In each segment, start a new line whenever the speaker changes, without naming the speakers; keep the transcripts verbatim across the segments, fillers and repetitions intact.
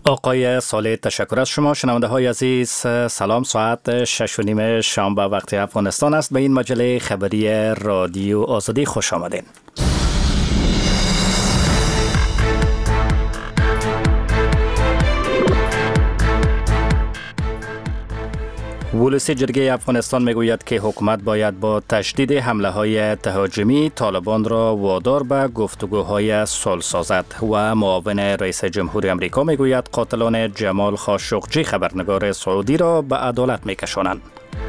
آقای صالح، تشکر از شما. شنونده های عزیز سلام، ساعت شش و نیم شام به وقت افغانستان است. به این مجله خبری رادیو آزادی خوش آمدین. ولسی جرگه افغانستان میگوید که حکومت باید با تشدید حمله های تهاجمی طالبان را وادار به گفتگوهای صلح سازد. و معاون رئیس جمهور امریکا میگوید قاتلان جمال خاشقجی خبرنگار سعودی را به عدالت میکشانند.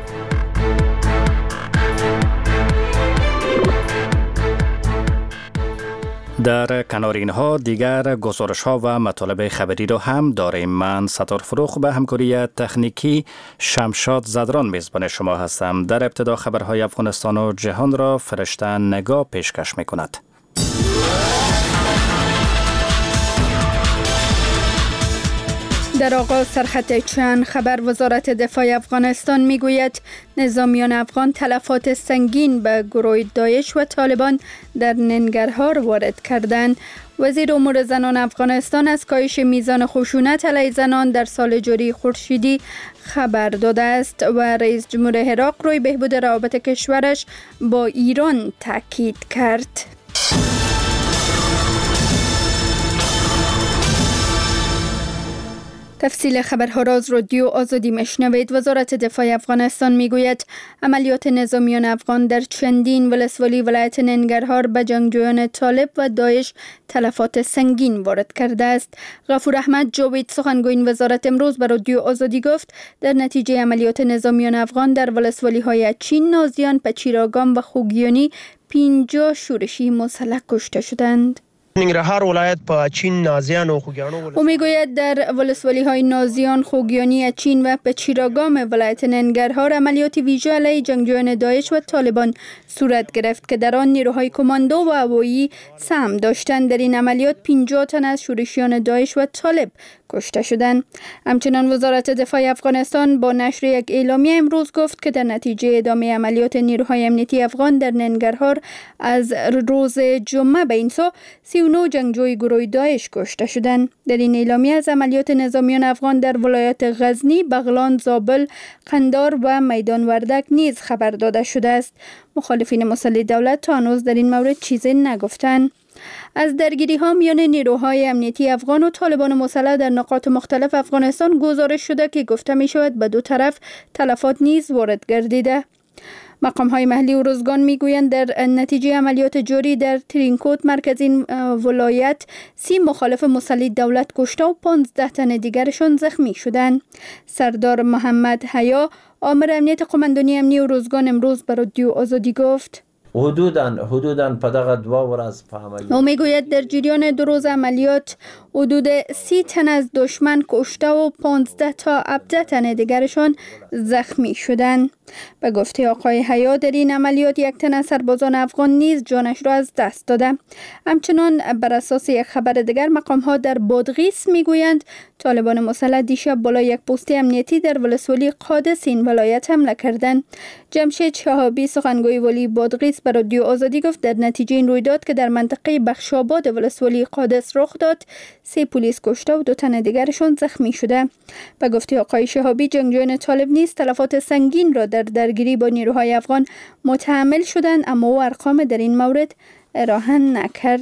در کنار اینها دیگر گزارش ها و مطالب خبری را هم داریم. من ستار فروخ به همکاری تکنیکی شمشاد زدران میزبان شما هستم. در ابتدا خبرهای افغانستان و جهان را فرشته نگاه پیشکش میکند.
در آغاز سرخط چند خبر، وزارت دفاع افغانستان میگوید نظامیان افغان تلفات سنگین به گروه داعش و طالبان در ننگرهار وارد کردند. وزیر امور زنان افغانستان از کاهش میزان خشونت علیه زنان در سال جاری خورشیدی خبر داده است و رئیس جمهور عراق روی بهبود روابط کشورش با ایران تاکید کرد. تفصیل خبرها را از رادیو آزادی میشنوید. وزارت دفاع افغانستان میگوید عملیات نظامیان افغان در چندین ولسوالی ولایت ننگرهار به جنگجویان طالب و داعش تلفات سنگین وارد کرده است. غفور احمد جاوید، سخنگوی این وزارت، امروز به رادیو آزادی گفت در نتیجه عملیات نظامیان افغان در ولسوالی های چین، نازیان، پچیراگام و خوگیانی پنجاه شورشی مسلح کشته شدند.
ننگرهار ولایت په چین، نازیان و خوگیانو
او میگوید در ولسوالی های نازیان، خوگیانی چین و پچیراگام ولایت ننگرهار عملیات ویژه علیه جنگجویان داعش و طالبان صورت گرفت که در آن نیروهای کماندو و هوایی سهم داشتند. در این عملیات پنجاه تن از شورشیان داعش و طالب کشته شدند. همچنان وزارت دفاع افغانستان با نشر یک اعلامیه امروز گفت که در نتیجه ادامه عملیات نیروهای امنیتی افغان در ننگرهار از روز جمعه به این سو سی و نه جنگجوی گروه داعش کشته شدند. در این اعلامیه از عملیات نظامیان افغان در ولایات غزنی، بغلان، زابل، قندار و میدان وردک نیز خبر داده شده است. مخالفین مسلح دولت تا هنوز در این مورد چیزی نگفتند. از درگیری ها میان نیروهای امنیتی افغان و طالبان مسلح در نقاط مختلف افغانستان گزارش شده که گفته می شود به دو طرف تلفات نیز وارد گردیده. مقام های محلی و روزگان می گویند در نتیجه عملیات جاری در ترینکوت، مرکز این ولایت، سی مخالف مسلح دولت کشته و پانزده تن دیگرشان زخمی شدند. سردار محمد حیا، آمر امنیت قماندانی امنی و روزگان، امروز به رادیو آزادی گفت
حدوداً حدوداً په دغه دوه ورځ په عملیات
او میگوید در جریان دو روز عملیات حدود سی تن از دشمن کشته و پانزده تا هفده تن دیگرشان زخمی شدند. به گفته آقای حیا در این عملیات یک تن از سربازان افغان نیز جانش را از دست داده. همچنان بر اساس یک خبر دیگر، مقام ها در بادغیس میگویند طالبان مسلح دیشب بالای یک پست امنیتی در ولسوالی قادس این ولایت حمله کردند. جمشید شهابی، سخنگوی ولی بادغیس، به رادیو آزادی گفت در نتیجه این رویداد که در منطقه بخشاباد ولسوالی قادس رخ داد، سه پلیس کشته و دو تن دیگرشان زخمی شده. به گفته آقای شهابی، جنگجویان طالب نیز تلفات سنگین را در درگیری با نیروهای افغان متحمل شدند، اما او ارقام در این مورد ارائه نکرد.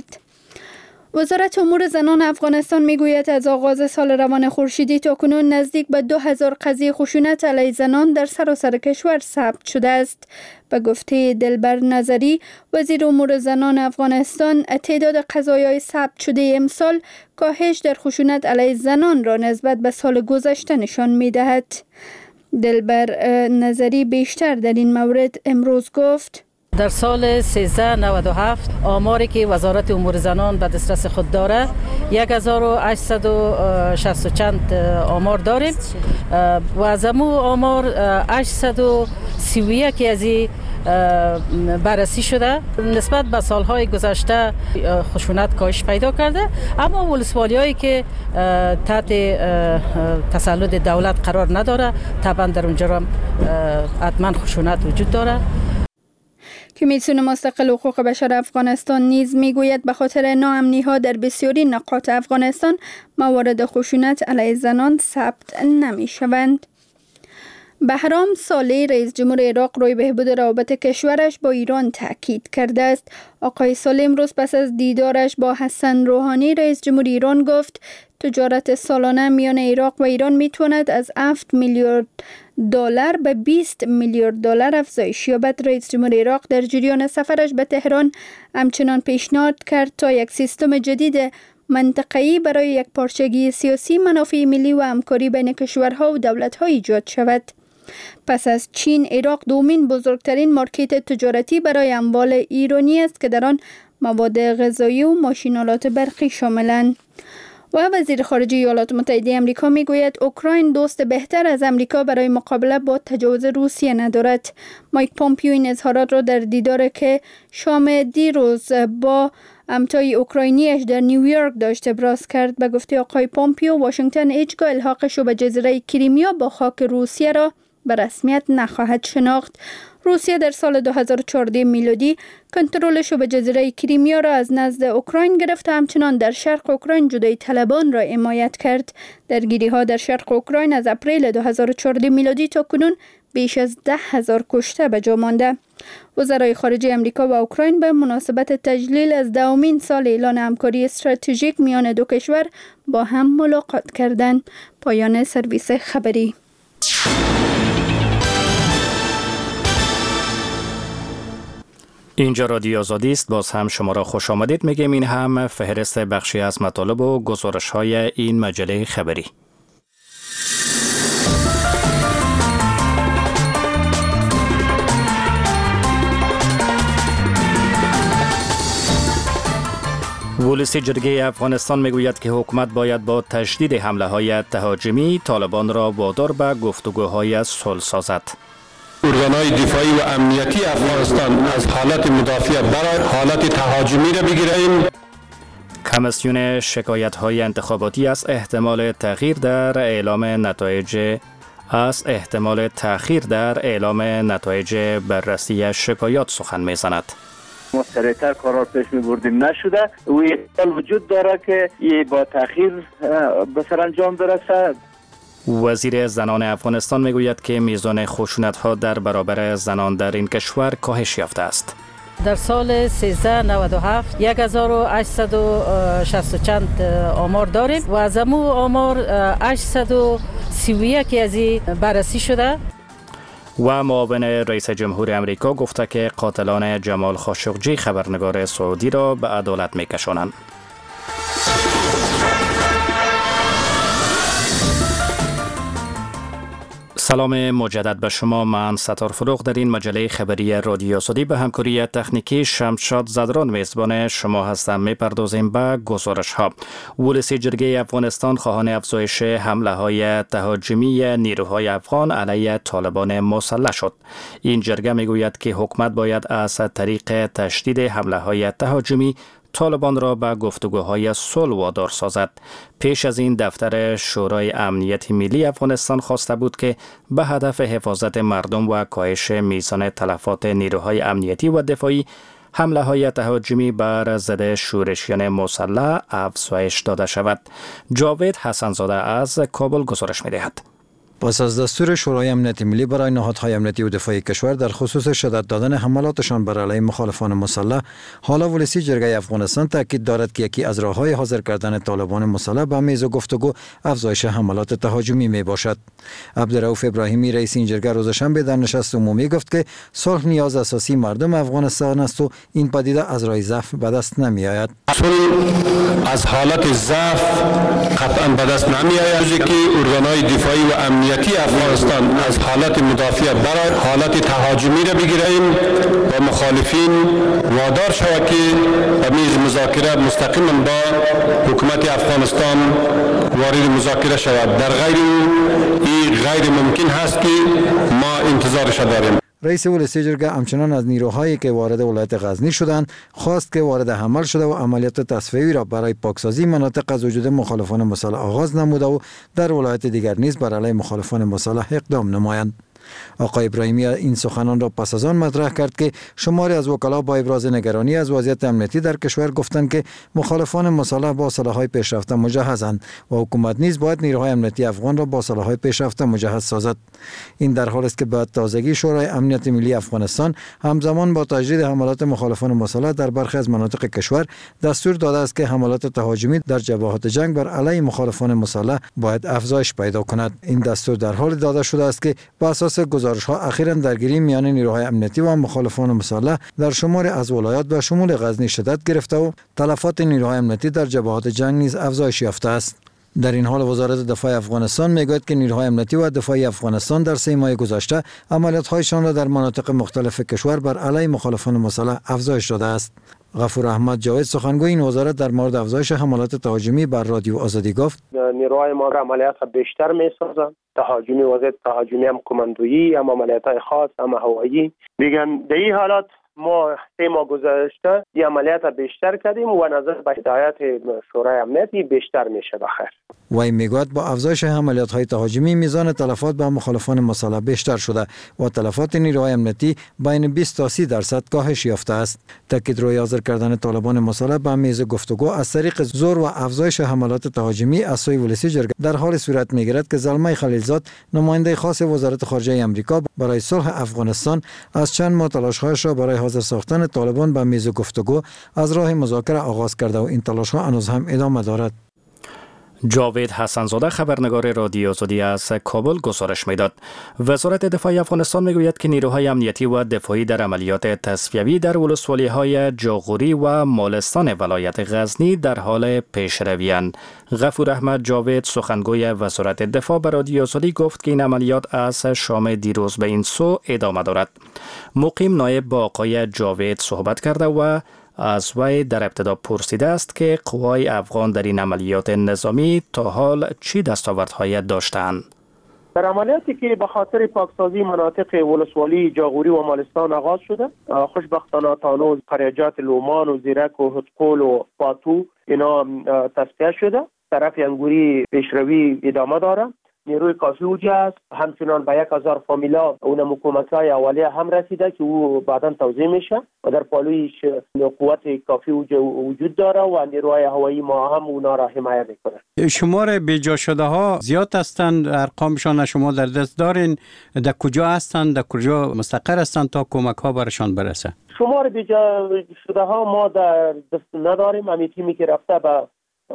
وزارت امور زنان افغانستان میگوید از آغاز سال روان خورشیدی تا کنون نزدیک به دو هزار قضیه خشونت علیه زنان در سراسر کشور ثبت شده است. به گفته دلبر نظری، وزیر امور زنان افغانستان، تعداد قضایای ثبت شده امسال کاهش در خشونت علیه زنان را نسبت به سال گذشته نشان میدهد. دلبر نظری بیشتر در این مورد امروز گفت
در سال سیزده نود و هفت آماری که وزارت امور زنان به دسترس خود داره یک هزار و هشتصد و شصت و چند آمار داریم و از امو آمار هشتصد و سی و یک از این بررسی شده. نسبت به سالهای گذشته خشونت کاهش پیدا کرده، اما ولسوالی‌هایی که تحت تسلط دولت قرار نداره طبعا در اونجا حتما خشونت وجود داره.
کمیسیون مستقل حقوق بشر افغانستان نیز میگوید به خاطر ناامنی‌ها در بسیاری نقاط افغانستان موارد خشونت علیه زنان ثبت نمی‌شوند. بهرام صالح رئیس جمهور عراق روی بهبود روابط کشورش با ایران تاکید کرده است. آقای صالح امروز پس از دیدارش با حسن روحانی رئیس جمهور ایران گفت تجارت سالانه میان عراق و ایران میتواند از هفت میلیارد دلار به بیست میلیارد دلار افزایش یابد. رئیس جمهور عراق در جریان سفرش به تهران همچنان پیشنهاد کرد تا یک سیستم جدید منطقه‌ای برای یک پارچگی سیاسی، منافع ملی و همکاری بین کشورها و دولت‌ها ایجاد شود. پس از چین، عراق دومین بزرگترین مارکت تجارتی برای اموال ایرانی است که در آن مواد غذایی و ماشین‌آلات برقی شاملند. و وزیر خارجه ایالات متحده آمریکا میگوید اوکراین دوست بهتر از آمریکا برای مقابله با تجاوز روسیه ندارد. مایک پومپیو این اظهارات را در دیدار که شام دیروز با همتای اوکراینیش در نیویورک داشت ابراز کرد. به گفته آقای پومپیو، واشنگتن هیچگاه الحاقش به جزیره کریمیا با خاک روسیه را به رسمیت نخواهد شناخت. روسیه در سال دو هزار و چهارده میلادی کنترلش به جزیره کریمیا را از نزد اوکراین گرفت و همچنان در شرق اوکراین جدایی طلبان را حمایت کرد. درگیری ها در شرق اوکراین از اپریل دو هزار و چهارده میلادی تا کنون بیش از ده هزار کشته به جا مانده. وزرای خارجه امریکا و اوکراین به مناسبت تجلیل از دومین سال اعلان همکاری استراتژیک میان دو کشور با هم ملاقات کردند. پایان سرویس خبری.
اینجا رادیو آزادی است. باز هم شما را خوش آمدید میگیم. این هم فهرست بخشی از مطالب و گزارش های این مجله خبری. ولسی جرگه افغانستان میگوید که حکومت باید با تشدید حمله های تهاجمی طالبان را وادار به گفتگوهای صلح سازد.
ارگانهای دفاعی و امنیتی افغانستان از حالت مدافع برای حالت تهاجمی را بگیریم.
کمیسیون شکایت های انتخاباتی از احتمال تغییر در اعلام نتایج از احتمال تأخیر در اعلام نتایج بررسی شکایات سخن میزند.
ما سریعتر کارا پیش می‌بردیم نشده و احتمال وجود داره که این با تأخیر به سرانجام برسه.
وزیر زنان افغانستان میگوید که میزان خشونت‌ها در برابر زنان در این کشور کاهش یافته است.
در سال سیزده نود و هفت یک هزار و هشتصد و شصت و چند آمار داریم و از امو آمار هشتصد و سی و یک از این بررسی شده.
و معاون رئیس جمهور امریکا گفته که قاتلان جمال خاشقجی خبرنگار سعودی را به عدالت میکشانند. سلام مجدد به شما. من ستار فروغ در این مجله خبری رادیو آزادی به همکاری تکنیکی شمشاد زدران میزبان شما هستم. میپردازیم به گزارش ها. ولسی جرگه افغانستان خواهان افزایش حمله های تهاجمی نیروهای افغان علیه طالبان مسلح شد. این جرگه میگوید که حکومت باید از طریق تشدید حمله های تهاجمی طالبان را به گفتگوهای صلح وادار سازد. پیش از این دفتر شورای امنیت ملی افغانستان خواسته بود که به هدف حفاظت مردم و کاهش میزان تلفات نیروهای امنیتی و دفاعی حمله های تهاجمی بر ضد شورشیان مسلح افزایش داده شود. جاوید حسنزاده از کابل گزارش می‌دهد.
پس از دستور شورای امنیت ملی برای نهادهای امنیتی و دفاعی کشور در خصوص شدت دادن حملاتشان بر علیه مخالفان مسلح، حالا ولسی جرگه افغانستان تاکید دارد که یکی از راه‌های حاضر کردن طالبان مسلح به میز گفتگو افزایش حملات تهاجمی می باشد. عبدالرؤوف ابراهیمی رئیس این جرگه روز شنبه در نشست عمومی گفت که صلح نیاز اساسی مردم افغانستان است و این پدیده از راه ضعف به دست نمی آید.
صلح از حالت ضعف قطعا به دست نمی آید که ارگانهای دفاعی و امنیتی افغانستان از حالت مدافع برای حالت تهاجمی را بگیریم و مخالفین وادار شود که به میز مذاکره مستقیما با حکومت افغانستان وارد مذاکره شود. در غیر این غیر ممکن هست که ما انتظارش داریم.
رئیس ولسی جرگه همچنان از نیروهایی که وارد ولایت غزنی شدند خواست که وارد حمل شده و عملیات تصفیه‌ای را برای پاکسازی مناطق از وجود مخالفان مسلح آغاز نموده و در ولایت دیگر نیز بر علیه مخالفان مسلح اقدام نمایند. آقای ابراهیمی این سخنان را پس از آن مطرح کرد که شماری از وکلا با ابراز نگرانی از وضعیت امنیتی در کشور گفتند که مخالفان مسلح با سلاح‌های پیشرفته مجهزند و حکومت نیز باید نیروهای امنیتی افغان را با سلاح‌های پیشرفته مجهز سازد. این در حالی است که به تازگی شورای امنیت ملی افغانستان همزمان با تجدید حملات مخالفان مسلح در برخی از مناطق کشور دستور داده است که حملات تهاجمی در جبهات جنگ بر علیه مخالفان مسلح باید افزایش پیدا کند. این دستور در حال داده شده است که بر اساس گزارش‌ها اخیراً درگیری میان نیروهای امنیتی و مخالفان مسلح در شماری از ولایات به شمول غزنی شدت گرفته و تلفات نیروهای امنیتی در جبهات جنگ نیز افزایش یافته است. در این حال وزارت دفاع افغانستان میگوید که نیروهای امنیتی و دفاعی افغانستان در سه ماه گذشته عملیات‌هایشان را در مناطق مختلف کشور بر علیه مخالفان مسلح افزایش داده است. غفور احمد جاوید سخنگوی این وزارت در مورد افزایش حملات تهاجمی بر رادیو آزادی گفت:
نیروهای ما عملیات بیشتر می‌سازند. تهاجمی وضعیت تهاجمی هم کماندویی، هم عملیات‌های خاص، هم هوایی. میگن در این حالات ما سه ماه گذشته این عملیات بیشتر کردیم و نظر به هدایت شورای امنیتی بیشتر میشه بخیر.
وی میگوید با افزایش عملیات‌های تهاجمی میزان تلفات به مخالفان مسلح بیشتر شده و تلفات نیروهای امنیتی بین بیست تا سی درصد کاهش یافته است. تاکید روی حاضر کردن طالبان مسلح به میز گفتگو از طریق زور و افزایش حملات تهاجمی از سوی ولسی جرگه در حال صورت میگیرد که زلمه خلیلزاد نماینده خاص وزارت خارجه آمریکا برای صلح افغانستان از چند ماه تلاش‌هایش را برای حاضر ساختن طالبان به میز گفتگو از راه مذاکره آغاز کرده و این تلاش‌ها هنوز هم ادامه دارد.
جاوید حسن‌زاده خبرنگار رادیو آزادی از کابل گزارش میداد. وزارت دفاع افغانستان میگوید که نیروهای امنیتی و دفاعی در عملیات تصفیوی در ولسوالی‌های جاغوری و مالستان ولایت غزنی در حال پیشروی‌اند. غفور احمد جاوید سخنگوی وزارت دفاع به رادیو آزادی گفت که این عملیات از شام دیروز به این سو ادامه دارد. مقیم نایب با آقای جاوید صحبت کرده و از وی در ابتدا پرسیده است که قوای افغان در این عملیات نظامی تا حال چی دستاوردهای داشتند.
در عملیاتی که به خاطر پاکسازی مناطق ولسوالی جاغوری و مالستان آغاز شده، خوشبختانه تانوز، قریجات لومان و زیرک و هتقول و پاتو اینا تصفیه شده. طرف انگوری پیشروی ادامه داره. نیروی کافی اوجه است. همچنان به یک هزار فامیلا اون مکومک‌های اولیه هم رسیده که او بعداً توزیع میشه و در پالویش قوت کافی اوجه وجود داره و نیروهای هوایی ما هم اونا را حمایت میکنه.
شمار بیجا شده ها زیاد هستند، ارقامشان شما در دست دارین؟ در کجا هستند، در کجا مستقر هستند تا کمک ها برشان برسه؟
شمار بیجا شده ها ما در دست نداریم. همین تیمی که رفته به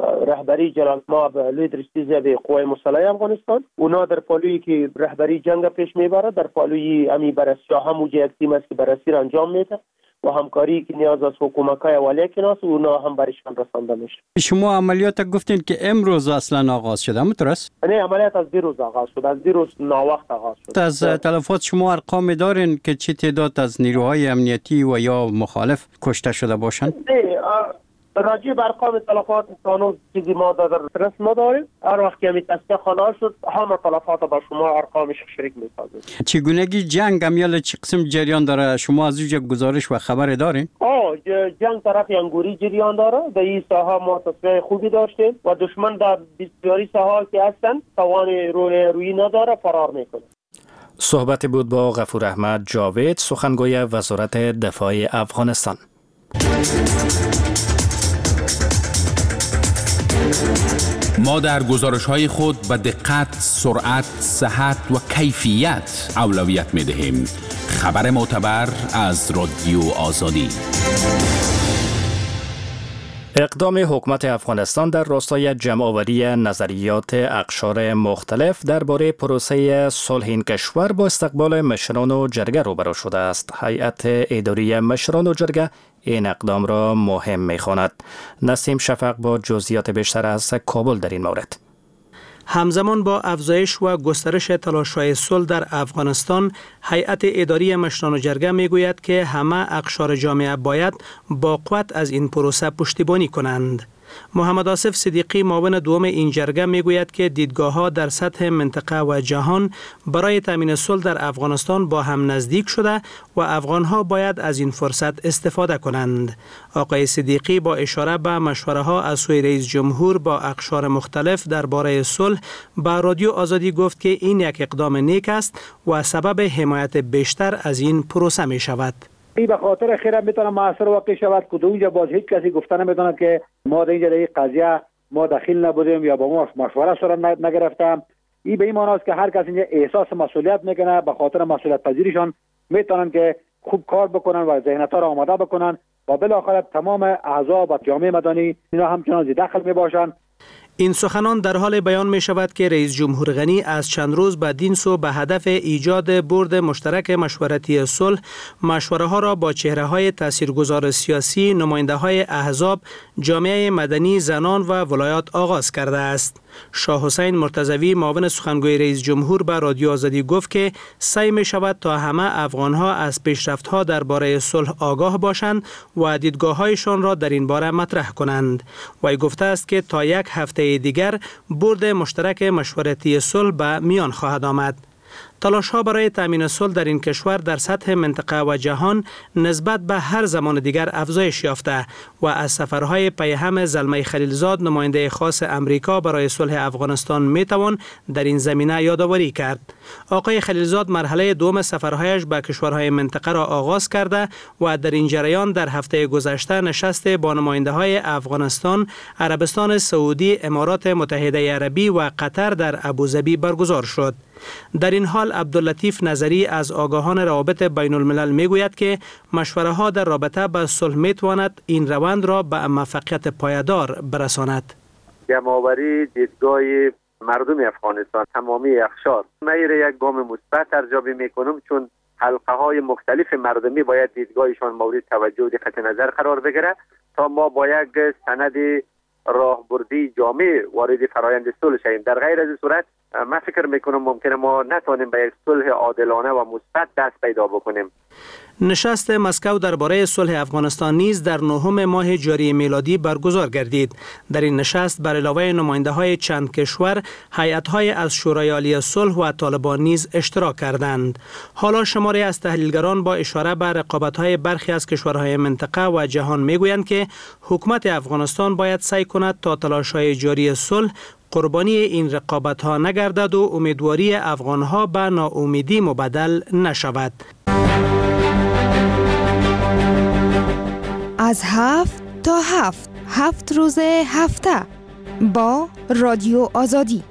رهبری جلال ماب لیدرشتی به قوای مسلح افغانستان، اونا در پالویی که رهبری جنگ پیش میبره، در پالویی امی بررسی هم موجه یک تیم است که بررسی را انجام میده و همکاری که نیاز است حکومت‌های اولیه کناس اونا هم برشان رسانده میشه.
شما عملیات گفتین که امروز اصلا آغاز شده، همونطور است؟
نه، عملیات از دیروز آغاز شد، از دیروز ناوقت آغاز شد.
از تلفات شما ارقام دارین که چه تعداد از نیروهای امنیتی و یا مخالف کشته شده باشند؟
نه، راجع به ارقام تلفات تانوز چیزی ما در رس نداریم. هر وقت که همی تصفیه خانه شد همه تلفات با شما ارقامش شریک میسازیم.
چگونگی جنگ امیال چه قسم جریان داره؟ شما از اینجا گزارش و خبر دارین؟
آه جنگ طرف انگوری جریان داره. در این ساحه ما تصفیه خوبی داشتیم و دشمن در بسیاری ساحه که هستن توان روی روی نداره، فرار میکنه.
صحبت بود با غفور احمد جاوید سخنگوی وزارت دفاع افغانستان.
ما در گزارش‌های خود به دقت، سرعت، صحت و کیفیت اولویت می‌دهیم. خبر معتبر از رادیو آزادی.
اقدام حکومت افغانستان در راستای جمع‌آوری نظریات اقشار مختلف درباره پروسه صلح این کشور با استقبال مشران و جرگه روبرو شده است. هیئت اداری مشران و جرگه این اقدام را مهم می‌خواند. نسیم شفق با جزئیات بیشتر از کابل در این مورد.
همزمان با افزایش و گسترش تلاش‌های صلح در افغانستان، هیئت اداری مشران و جرگه میگوید که همه اقشار جامعه باید با قوت از این پروسه پشتیبانی کنند. محمد آصف صدیقی معاون دوم این جرگه میگوید که دیدگاه‌ها در سطح منطقه و جهان برای تامین صلح در افغانستان با هم نزدیک شده و افغان‌ها باید از این فرصت استفاده کنند. آقای صدیقی با اشاره به مشوره‌ها از سوی رئیس جمهور با اقشار مختلف درباره صلح به رادیو آزادی گفت که این یک اقدام نیک است و سبب حمایت بیشتر از این پروسه می شود.
این به خاطر خیره میتونه موثر واقع شود که اونجا باز هیچ کسی گفته نمیتونه که ما در اینجا در این قضیه ما دخیل نبودیم یا با ما مشوره صورت نگرفتم. این به این معنی است که هر کس اینجا احساس مسئولیت میکنه، به خاطر مسئولیت پذیریشان میتونن که خوب کار بکنن و ذهنیت‌ها را آماده بکنن و بالاخره تمام احزاب و جامعه مدنی اینا همچنان زیر دخل میباشند.
این سخنان در حال بیان می شود که رئیس جمهور غنی از چند روز بعد این سو به هدف ایجاد بورد مشترک مشورتی صلح مشوره ها را با چهره های تاثیرگذار سیاسی، نماینده های احزاب، جامعه مدنی، زنان و ولایات آغاز کرده است. شاه حسین مرتضوی معاون سخنگوی رئیس جمهور به رادیو آزادی گفت که سعی می شود تا همه افغان ها از پیشرفت ها درباره صلح آگاه باشند و دیدگاه هایشان را در این باره مطرح کنند. وی گفته است که تا یک هفته دیگر بورد مشترک مشورتی صلح به میان خواهد آمد. تلاش ها برای تامین صلح در این کشور در سطح منطقه و جهان نسبت به هر زمان دیگر افزایش یافته و از سفرهای پیهم زلمه خلیلزاد نماینده خاص امریکا برای صلح افغانستان می توان در این زمینه یادآوری کرد. آقای خلیلزاد مرحله دوم سفرهایش به کشورهای منطقه را آغاز کرده و در این جریان در هفته گذشته نشست با نماینده های افغانستان، عربستان سعودی، امارات متحده عربی و قطر در ابوظبی برگزار شد. در این حال عبداللطیف نظری از آگاهان روابط بین الملل می گوید که مشوره ها در رابطه با صلح می تواند این روند را به موفقیت پایدار برساند.
جمع‌آوری دیدگاه مردم افغانستان تمامی اقشار میره یک گام مثبت ارزیابی میکنم، چون حلقه های مختلف مردمی باید دیدگاهشان مورد توجه و دقت نظر قرار بگیره تا ما با یک سند راهبردی جامع وارد فرایند صلح شویم. در غیر از این صورت من فکر میکنم ممکنه ما نتوانیم به یک صلح عادلانه و مثبت دست پیدا بکنیم.
نشست مسکو درباره صلح افغانستان نیز در نهم ماه جاری میلادی برگزار گردید. در این نشست بر علاوه نماینده های چند کشور، هیئت‌های از شورای عالی صلح و طالبان نیز اشتراک کردند. حالا شماری از تحلیلگران با اشاره به رقابت‌های برخی از کشورهای منطقه و جهان میگویند که حکومت افغانستان باید سعی کند تا تلاش‌های جاری صلح قربانی این رقابت‌ها نگردد و امیدواری افغان‌ها به ناامیدی مبدل نشود.
از هفت تا هفت هفت روز هفته با رادیو آزادی.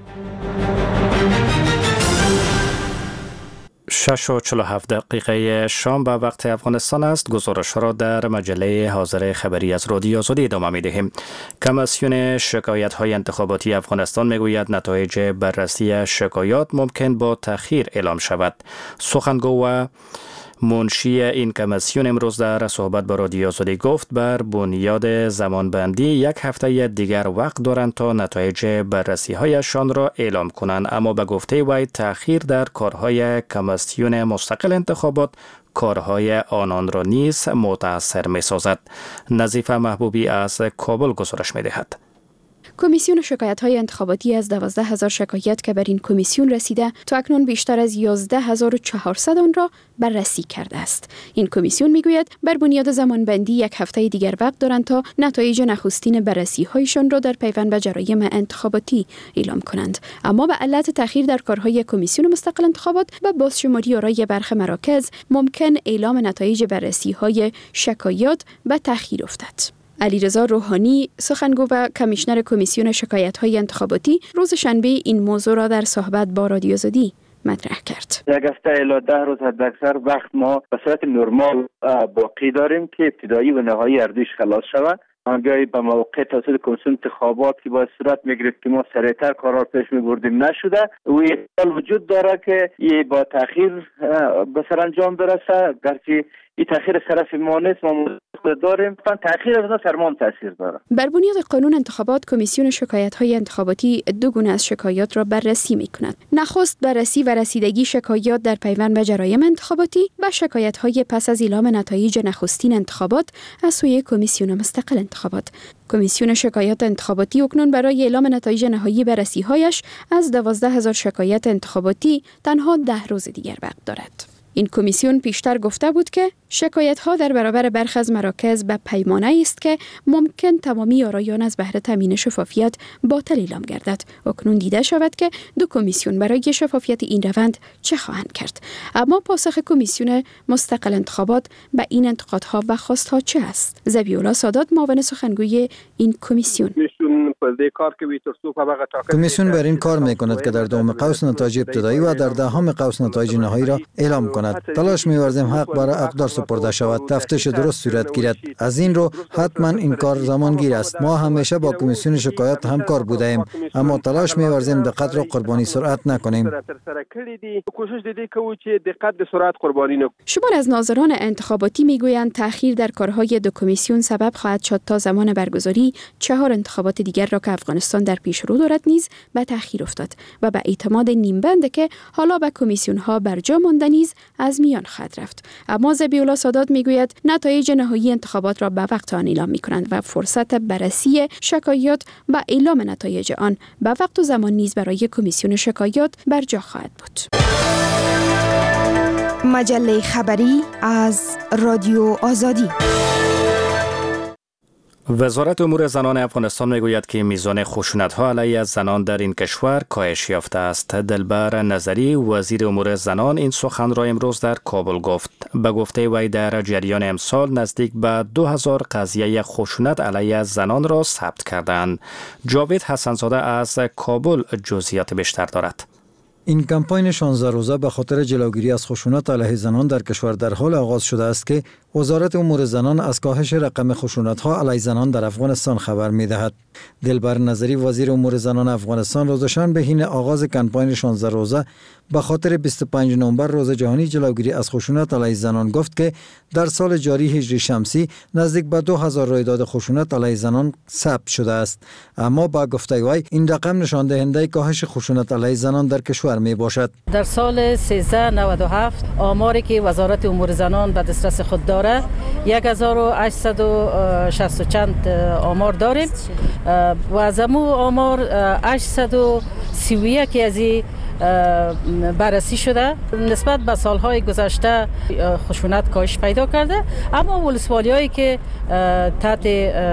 شش و چهل و هفت دقیقه شام به وقت افغانستان است. گزارش را در مجله حاضر خبری از رادیو آزادی ادامه می دهیم. کمیسیون شکایت های انتخاباتی افغانستان می گوید نتایج بررسی شکایات ممکن با تأخیر اعلام شود. سخنگو و منشی این کمیسیون امروز در صحبت با رادیو آزادی گفت بر بنیاد زمانبندی یک هفته دیگر وقت دارند تا نتایج بررسی هایشان را اعلام کنند، اما به گفته وی تأخیر در کارهای کمیسیون مستقل انتخابات کارهای آنان را نیز متاثر می سازد. نظیفه محبوبی از کابل گزارش می دهد.
کمیسیون شکایت‌های انتخاباتی از دوازده هزار شکایت که بر این کمیسیون رسیده تا اکنون بیشتر از یازده هزار و چهارصد آن را بررسی کرده است. این کمیسیون میگوید بر بنیاد زمانبندی یک هفته دیگر وقت دارند تا نتایج نخستین بررسی‌هایشان را در پیوند به جرایم انتخاباتی اعلام کنند، اما به علت تأخیر در کارهای کمیسیون مستقل انتخابات و بازشماری آرای برخی مراکز ممکن اعلام نتایج بررسی‌های شکایات به تأخیر افتد. علیرضا روحانی سخنگو و کمیشنر کمیسیون شکایت‌های انتخاباتی روز شنبه این موضوع را در صحبت با رادیو آزادی مطرح کرد.
یک هفته الی ده روز حداکثر وقت ما به صورت نرمال باقی داریم که ابتدایی و نهایی اردوش خلاص شود. آنگاهی به موقع توسط کمیسیون انتخابات که باید صورت میگرفت که ما سریعتر کارا پیش میبردیم نشده و احتمال وجود داره که یه با تاخیر به سرانجام برسه، گرچه این تاخیر طرف ما نیست، ما داریم فن تاخیر از سر ما تاثیر داره.
بر بنیاد قانون انتخابات کمیسیون شکایت‌های انتخاباتی دو گونه از شکایات را بررسی می‌کند. نخست بررسی و رسیدگی شکایات در پیوند به جرایم انتخاباتی و شکایت‌های پس از اعلام نتایج نخستین انتخابات از سوی کمیسیون مستقل انتخابات. کمیسیون شکایات انتخاباتی اکنون برای اعلام نتایج نهایی بررسی‌هایش از دوازده هزار شکایت انتخاباتی تنها ده روز دیگر وقت دارد. این کمیسیون پیشتر گفته بود که شکایت‌ها در برابر برخی از مراکز به پیمانه است که ممکن تمامی آرایان از بهره تامین شفافیت باطل اعلام گردد. اکنون دیده شود که دو کمیسیون برای شفافیت این روند چه خواهند کرد. اما پاسخ کمیسیون مستقل انتخابات به این انتقادها و خواستها چه است؟ ذبیح‌الله سادات، معاون سخنگوی این کمیسیون:
کمیسیون بر این کار می‌کند که در دوم قوس نتایج ابتدایی و در دهم قوس نتایج نهایی را اعلام کند. تلاش می‌ورزیم حق برای اقدار سپرده شود، تفتیش درست صورت گیرد. از این رو حتما این کار زمانگیر است. ما همیشه با کمیسیون شکایات همکار بودیم، اما تلاش می‌ورزیم دقت را قربانی سرعت نکنیم.
شمار از ناظران انتخاباتی میگویند تأخیر در کارهای دو کمیسیون سبب خواهد شد تا زمان برگزاری چهار انتخابات دیگر را که افغانستان در پیش رو دارد نیز به تأخیر افتاد و به اعتماد نیمبند که حالا به کمیسیون ها برجا مانده نیز از میان خواهد رفت. اما ذبیح‌الله سادات میگوید نتایج نهایی انتخابات را به وقت آن اعلام میکنند و فرصت بررسی شکایات و اعلام نتایج آن به وقت و زمان نیز برای کمیسیون شکایات برجا خواهد بود.
مجله خبری از رادیو آزادی.
وزارت امور زنان افغانستان میگوید که میزان خشونت‌ها علیه زنان در این کشور کاهش یافته است. دلبر نظری، وزیر امور زنان، این سخن را امروز در کابل گفت. به گفته وی در جریان امسال نزدیک به دو هزار قضیه خشونت علیه زنان را ثبت کردند. جاوید حسنزاده از کابل جزئیات بیشتر دارد.
این کمپاین شانزده روزه به خاطر جلوگیری از خشونت علیه زنان در کشور در حال آغاز شده است که وزارت امور زنان از کاهش رقم خشونت‌ها علیه زنان در افغانستان خبر می‌دهد. دلبر نظری، وزیر امور زنان افغانستان، روز شنبه حین آغاز کمپاین شانزده روزه به خاطر بیست و پنج نوامبر روز جهانی جلوگیری از خشونت علیه زنان گفت که در سال جاری هجری شمسی نزدیک به دو هزار رویداد خشونت علیه زنان ثبت شده است. اما با گفته وی این رقم نشان دهنده کاهش خشونت علیه زنان در کشور می باشد.
در سال سیزده نود و هفت آماری که وزارت امور زنان به دسترس خود داره یک هزار و هشتصد و شصت و چند آمار داریم و از امو آمار هشتصد و سی و یک از بررسی شده. نسبت به سالهای گذشته خشونت کاهش پیدا کرده، اما ولسوالی‌هایی که تحت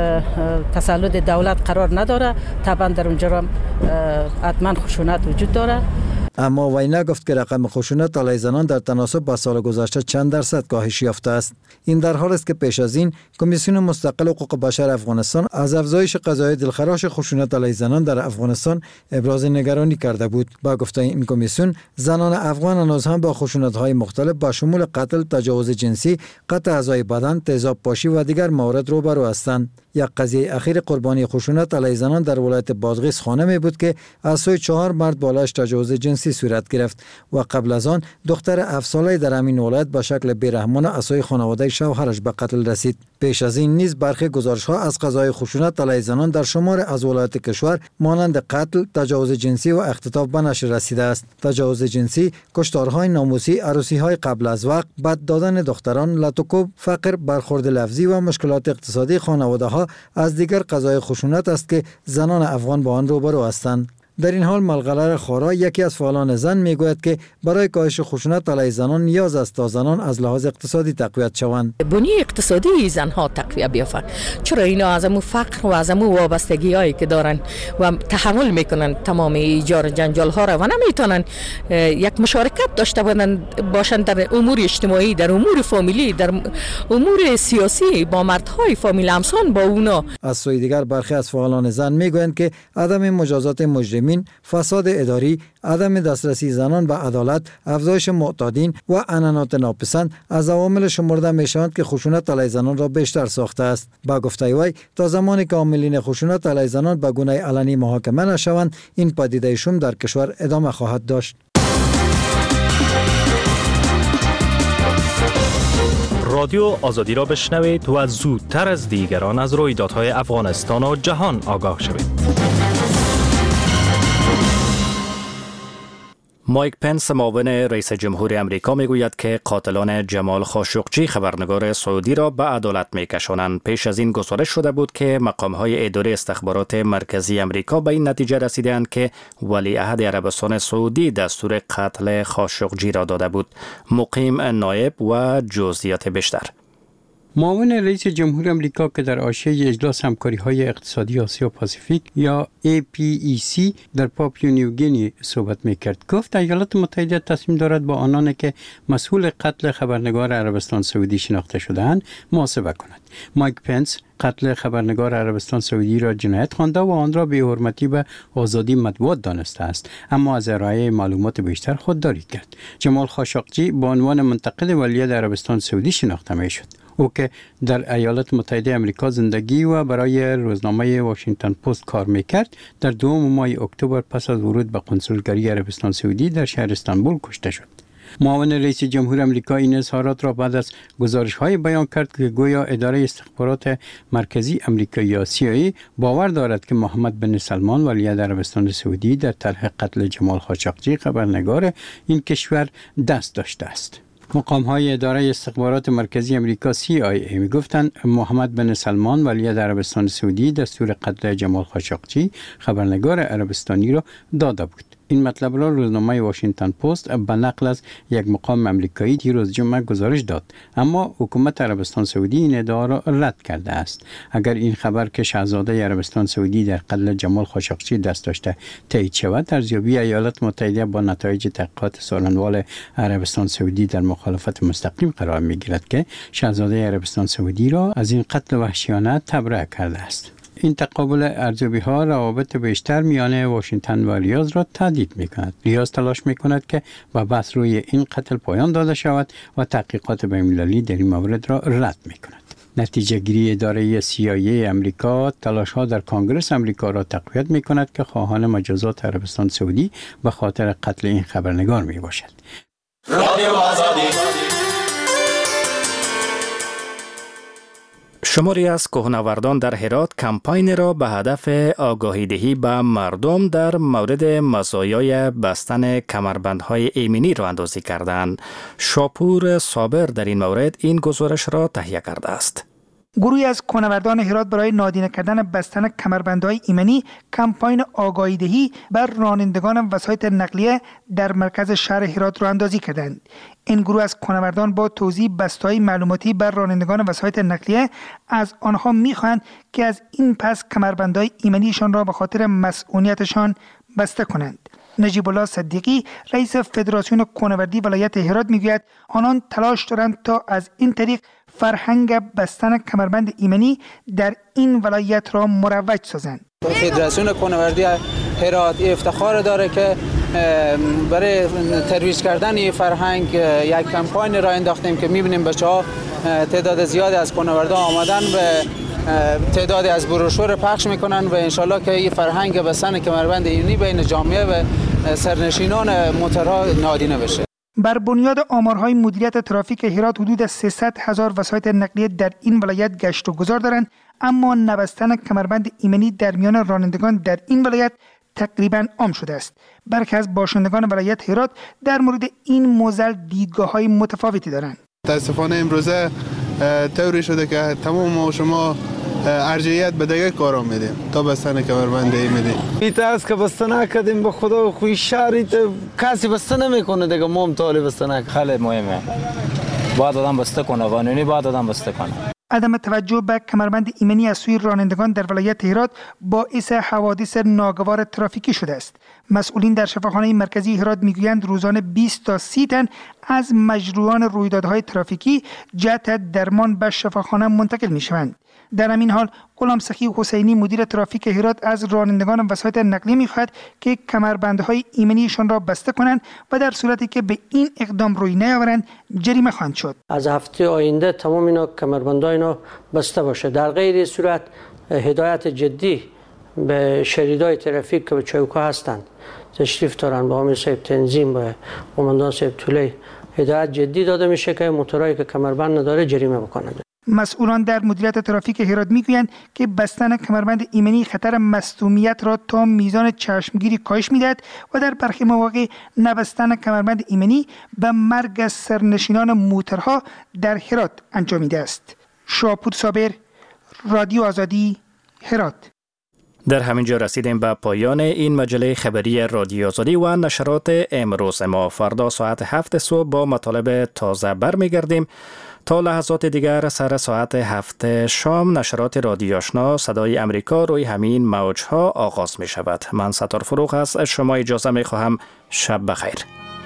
تسلط دولت قرار نداره طبعا در اونجا هم حتما خشونت وجود داره.
اما وی نگفت که رقم خشونت علیه زنان در تناسب با سال گذشته چند درصد کاهش یافته است. این در حالی است که پیش از این کمیسیون مستقل حقوق بشر افغانستان از افزایش قضایای دلخراش خشونت علیه زنان در افغانستان ابراز نگرانی کرده بود. با گفته این کمیسیون، زنان افغان هنوز هم با خشونت‌های مختلف با شمول قتل، تجاوز جنسی، قطع اعضای بدن، تیزاب پاشی و دیگر موارد روبرو هستند. یک قضیه اخیر قربانی خشونت علیه زنان در ولایت بادغیس خانمی بود که از سوی چهار مرد بالایش تجاوز جنسی صورت گرفت و قبل از آن دختر هفت ساله در همین ولایت به شکل بیرحمانه از سوی خانواده شوهرش به قتل رسید. پیش از این نیز برخی گزارش‌ها از قضای خشونت علیه زنان در شمار از ولایات کشور مانند قتل، تجاوز جنسی و اختطاف به نشر رسیده است. تجاوز جنسی، کشتارهای ناموسی، عروسی‌های قبل از وقت، بد دادن دختران، لطوکوب، فقر، برخورد لفظی و مشکلات اقتصادی خانواده‌ها از دیگر قضای خشونت است که زنان افغان با آن روبرو هستند. در این حال ملغلره خورا، یکی از فعالان زن میگوید که برای کاهش خشونت علیه زنان نیاز است تا زنان از لحاظ اقتصادی تقویت شوند.
بنیه اقتصادی زنها تقویت بیافت، چرا اینا از امو فقر و از امو وابستگی هایی که دارن و تحمل میکنن تمام ایجار جنجال ها را و نمیتونن یک مشارکت داشته باشند در امور اجتماعی، در امور فامیلی، در امور سیاسی با مردهای فامیل همسان با اونا.
از سوی دیگر برخی از فعالان زن میگویند که عدم مجازات مجرمین، فساد اداری، عدم دسترسی زنان به عدالت، افزایش معتادین و عنعنات ناپسند از عوامل شمرده میشوند که خشونت علیه زنان را بیشتر ساخته است. با گفته وی تا زمانی که عاملین خشونت علیه زنان به گونه علنی محاکمه نشوند، این پدیده شوم در کشور ادامه خواهد داشت.
رادیو آزادی را بشنوید و زودتر از دیگران از رویدادهای افغانستان و جهان آگاه شوید.
مایک پنس معاون رئیس جمهور امریکا میگوید که قاتلان جمال خاشقجی خبرنگار سعودی را به عدالت میکشانند. پیش از این گزارش شده بود که مقام‌های اداره استخبارات مرکزی امریکا به این نتیجه رسیدند که ولیعهد عربستان سعودی دستور قتل خاشقجی را داده بود. مقیم نایب و جزئیات بیشتر.
معاون رئیس جمهور امریکا که در حاشیه اجلاس همکاری‌های اقتصادی آسیا پاسیفیک یا ای پی ای سی در پاپووا نیوگینی صحبت می‌کرد، گفت ایالات متحده تصمیم دارد با آنانی که مسئول قتل خبرنگار عربستان سعودی شناخته شده‌اند محاسبه کند. مایک پنس قتل خبرنگار عربستان سعودی را جنایت خوانده و آن را بی‌حرمتی به آزادی مطبوعات دانسته است، اما از ارائه معلومات بیشتر خودداری کرد. جمال خاشقجی به عنوان منتقد ولیعهد عربستان سعودی شناخته می‌شد. او که در ایالات متحده آمریکا زندگی و برای روزنامه واشنگتن پست کار میکرد، در دوم ماه اکتبر پس از ورود به قنسولگری عربستان سعودی در شهر استانبول کشته شد. معاون رئیس جمهور امریکا این اظهارات را بعد از گزارش‌های بیان کرد که گویا اداره استخبارات مرکزی امریکا یا سی آی ای باور دارد که محمد بن سلمان ولیعهد عربستان سعودی در طرح قتل جمال خاشقجی خبرنگار این کشور دست داشته است. مقام‌های اداره استخبارات مرکزی امریکا سی آی ای می‌گفتند محمد بن سلمان ولیعهد عربستان سعودی دستور قتل جمال خاشقجی خبرنگار عربستانی را داده بود. این مطلب را روزنامه واشنگتن پست به نقل از یک مقام امریکایی دیروز جمعه گزارش داد، اما حکومت عربستان سعودی این ادعا را رد کرده است. اگر این خبر که شاهزاده عربستان سعودی در قتل جمال خاشقجی دست داشته تایید شود، ارزیابی ایالات متحده با نتایج تحقیقات سالنوال عربستان سعودی در مخالفت مستقیم قرار می‌گیرد که شاهزاده عربستان سعودی را از این قتل وحشیانه تبرئه کرده است. این تقابل ارزیابی‌ها روابط بیشتر میان واشنگتن و ریاض را تهدید می‌کند. ریاض تلاش می‌کند که با بحث روی این قتل پایان داده شود و تحقیقات بین‌المللی در این مورد را رد می‌کند. نتیجه گیری اداره سی آی ای امریکا تلاش‌ها در کنگره امریکا را تقویت می‌کند که خواهان مجازات عربستان سعودی به خاطر قتل این خبرنگار میباشد. رادیو آزادی.
شماری از کوهنوردان در هرات کمپاین را به هدف آگاهی دهی به مردم در مورد مزایای بستن کمربندهای ایمنی را اندازی کردند. شاپور صابر در این مورد این گزارش را تهیه کرده است.
گروهی از کوهنوردان هرات برای نادیده کردن بستن کمربندهای ایمنی کمپاین آگاهی دهی بر رانندگان وسایط نقلیه در مرکز شهر هرات را اندازی کردند. این گروه از کوهنوردان با توزیع بسته‌های معلوماتی بر رانندگان وسایط نقلیه از آنها می‌خواهند که از این پس کمربندهای ایمنیشان را به خاطر مسئولیتشان بسته کنند. نجیب الله صدیقی رئیس فدراسیون کوهنوردی ولایت هرات میگوید آنان تلاش دارند تا از این طریق فرهنگ بستن کمربند ایمنی در این ولایت را مروج سازند.
فدراسیون کوهنوردی هرات افتخار داره که برای ترویج کردن این فرهنگ یک کمپاین را انداختیم که می‌بینیم بچه‌ها تعداد زیادی از کوهنوردان آمدن و تعدادی از بروشور پخش میکنن و انشالله که این فرهنگ بستن کمربند ایمنی بین جامعه و سرنشینان موتورها نادیده بشه.
بر بنیاد آمارهای مدیریت ترافیک هرات حدود سیصد هزار وسایط نقلیه در این ولایت گشت و گذار دارند، اما نبستن کمربند ایمنی در میان رانندگان در این ولایت تقریبا عام شده است. برخی از باشندگان ولایت هرات در مورد این موضوع دیدگاه‌های متفاوتی دارند.
متاسفانه امروزه طوری شده که تمام ما شما ارجحیت به دیگه کارا میدیم تا بستن کمربند ایمنی.
بیت است که بسته نکردیم به خدا خوی شهری کسی بسته نمیکنه دیگه، ما هم طالب بسته نکنه.
خیلی مهمه، باید آدم بسته کنه، قانونی باید آدم بسته کنه.
عدم توجه به کمربند ایمنی از سوی رانندگان در ولایت هرات باعث حوادث ناگوار ترافیکی شده است. مسئولین در شفاخانه مرکزی هرات میگویند روزانه بیست تا سی تن از مجروحان رویدادهای ترافیکی جهت درمان به شفاخانه منتقل میشوند. در همین حال غلام سخی حسینی مدیر ترافیک هرات از رانندگان وسایط نقلیه میخواهد که کمربندهای ایمنیشان را بسته کنند و در صورتی که به این اقدام روی نیاورند جریمه خواهند شد.
از هفته آینده تمام اینا کمربندهای اینا بسته باشه. در غیر صورت هدایت جدی به شریدای ترافیک که به چوکا هستند تشریف دارن با امیر صاحب تنظیم با قماندان صاحب طولی هدایت جدی داده میشه که موتورایی که کمربند نداره جریمه بکنند.
مسئولان در مدیریت ترافیک هرات میگویند که بستن کمربند ایمنی خطر مصدومیت را تا میزان چشمگیری کاهش میدهد و در برخی مواقع نبستن کمربند ایمنی به مرگ از سرنشینان موترها در هرات انجامیده است. شاپور صابر، رادیو آزادی، هرات.
در همین جا رسیدیم به پایان این مجله خبری رادیو آزادی و نشرات امروز ما. فردا ساعت هفت صبح با مطالب تازه برمیگردیم. تا لحظات دیگر سر ساعت هفت شام نشرات رادیو آشنا صدای امریکا روی همین موجها آغاز می شود. من ستار فروغ از شما اجازه می خواهم. شب بخیر.